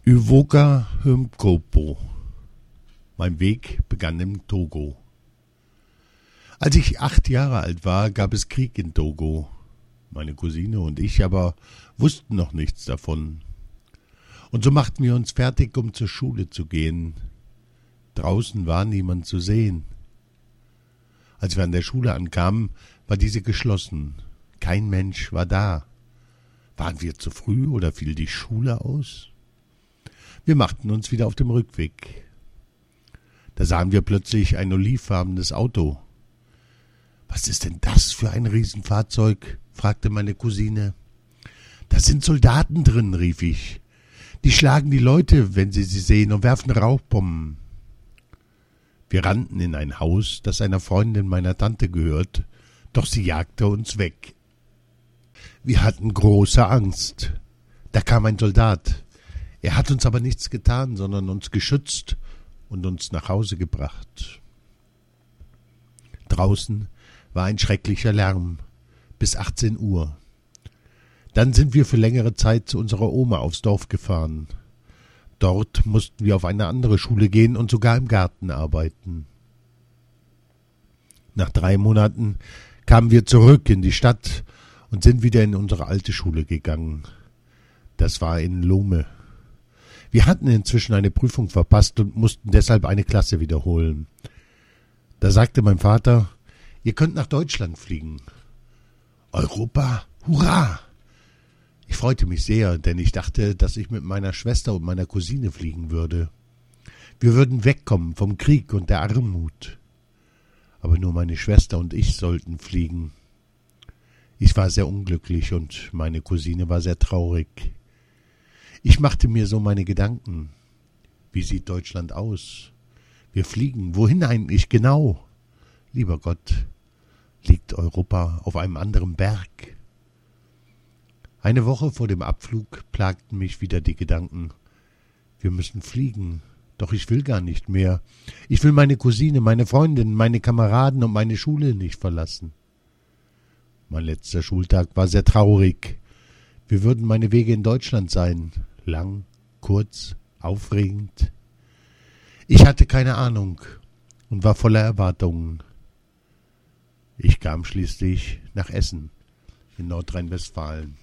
Ivoca Hymkopo. Mein Weg begann im Togo. Als ich 8 Jahre alt war, gab es Krieg in Togo. Meine Cousine und ich aber wussten noch nichts davon. Und so machten wir uns fertig, um zur Schule zu gehen. Draußen war niemand zu sehen. Als wir an der Schule ankamen, war diese geschlossen. Kein Mensch war da. Waren wir zu früh oder fiel die Schule aus? Wir machten uns wieder auf dem Rückweg. Da sahen wir plötzlich ein olivfarbenes Auto. »Was ist denn das für ein Riesenfahrzeug?« fragte meine Cousine. »Da sind Soldaten drin«, rief ich. »Die schlagen die Leute, wenn sie sehen, und werfen Rauchbomben.« Wir rannten in ein Haus, das einer Freundin meiner Tante gehört, doch sie jagte uns weg. Wir hatten große Angst. Da kam ein Soldat. Er hat uns aber nichts getan, sondern uns geschützt und uns nach Hause gebracht. Draußen war ein schrecklicher Lärm, bis 18 Uhr. Dann sind wir für längere Zeit zu unserer Oma aufs Dorf gefahren. Dort mussten wir auf eine andere Schule gehen und sogar im Garten arbeiten. Nach 3 Monaten kamen wir zurück in die Stadt und sind wieder in unsere alte Schule gegangen. Das war in Lome. Wir hatten inzwischen eine Prüfung verpasst und mussten deshalb eine Klasse wiederholen. Da sagte mein Vater, ihr könnt nach Deutschland fliegen. Europa, hurra! Ich freute mich sehr, denn ich dachte, dass ich mit meiner Schwester und meiner Cousine fliegen würde. Wir würden wegkommen vom Krieg und der Armut. Aber nur meine Schwester und ich sollten fliegen. Ich war sehr unglücklich und meine Cousine war sehr traurig. Ich machte mir so meine Gedanken. Wie sieht Deutschland aus? Wir fliegen. Wohin eigentlich genau? Lieber Gott, liegt Europa auf einem anderen Berg? Eine Woche vor dem Abflug plagten mich wieder die Gedanken. Wir müssen fliegen, doch ich will gar nicht mehr. Ich will meine Cousine, meine Freundin, meine Kameraden und meine Schule nicht verlassen. Mein letzter Schultag war sehr traurig. Wie würden meine Wege in Deutschland sein? Lang, kurz, aufregend? Ich hatte keine Ahnung und war voller Erwartungen. Ich kam schließlich nach Essen in Nordrhein-Westfalen.